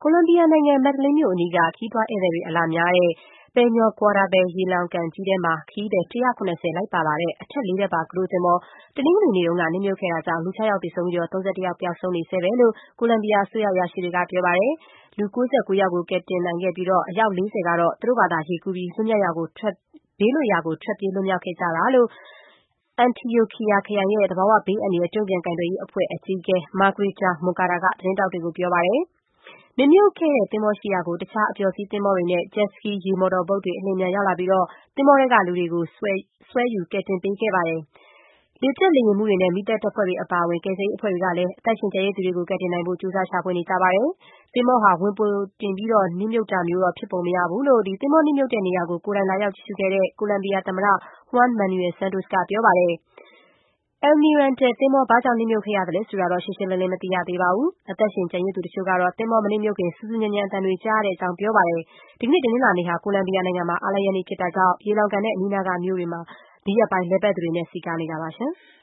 ကိုလံဘီယာနိုင်ငံ၊ Medellin မြို့အနီးက ခရီးသွားဧည့်သည်တွေအလာများတဲ့ Peña Guarabal ရေလှောင်ကန်ကြီးထဲမှာ ခရီးသည် ၁၇၀ လိုက်ပါလာတဲ့ အထပ် ၄ ထပ်ပါ ကရိုးသင်္ဘော တနင်္ဂနွေနေ့က နစ်မြုပ်ခဲ့တာကြောင့် လူ ၆ ယောက်သေဆုံးပြီး ၃၁ ယောက် ပျောက်ဆုံးနေဆဲပဲလို့ ကိုလံဘီယာအစိုးရအရာရှိတွေက ပြောပါတယ်။ လူ ၉၉ ယောက်ကို ကယ်တင်နိုင်ခဲ့ပြီး အယောက် ၄၀ ကတော့ သူတို့ဘာသာ ရေကူးပြီး ဘေးလွတ်ရာကို ထွက်ပြေးလွတ်မြောက်ခဲ့ကြတာလို့ Antioquia ခရိုင်ရဲ့ သဘာဝဘေးအန္တရာယ် တုံ့ပြန်ကိုင်တွယ်ရေးအဖွဲ့ အကြီးအကဲ Margarita Moncada က သတင်းထောက်တွေကို ပြောပါတယ်။ နစ်မြုပ်ခဲ့တဲ့သင်္ဘောရှိရာကို တခြား အပျော်စီးသင်္ဘောတွေနဲ့ Jet Ski ရေမော်တော်ဘုတ်တွေ အလျင်အမြန်ရောက်လာပြီး သင်္ဘောထဲကလူတွေကို ဆွဲယူ ကယ်တင်ပေးခဲ့ပါတယ်။ လေကြောင်း လေယာဉ်မှူးတွေနဲ့ မီးသတ်တပ်ဖွဲ့တွေအပါအဝင် ကယ်ဆယ်ရေးအဖွဲ့တွေကလည်း အသက်ရှင်ကျန်ရစ်သူတွေကို ကယ်တင်နိုင်ဖို့ ကြိုးစား ရှာဖွေနေကြပါတယ်။ သင်္ဘောဟာ ဝင်ပိုတင်နစ်မြုပ်တာမျိုးတော့ ဖြစ်ပုံမရဘူးလို့ သင်္ဘောနစ်မြုပ်တဲ့နေရာကို ကိုယ်တိုင်လာရောက်ကြည့်ရှုခဲ့တဲ့ ကိုလံဘီယာသမ္မတ Juan Manuel Santos က ပြောပါတယ်။ Almirante သင်္ဘော ဘာကြောင့် နစ်မြုပ်ခဲ့ရသလဲဆိုတာတော့ ရှင်းရှင်းလင်းလင်း မသိရသေးပါဘူး။ အသက်ရှင်ကျန်ရစ်သူတချို့ကတော့ သင်္ဘောမနစ်မြုပ်ခင် ဆူဆူညံညံ အသံတွေ ကြားရကြောင်း ပြောပါတယ်။ ဒီကနေ့ တနင်္လာနေ့ဟာ ကိုလံဘီယာနိုင်ငံမှာ အားလပ်ရက်နေ့ဖြစ်တာကြောင့် ရေလှောင်ကန်နဲ့ အနီးနားက မြို့တွေမှာ ဒီရက်ပိုင်း လည်ပတ်သူတွေနဲ့ စည်ကားနေတာပါ။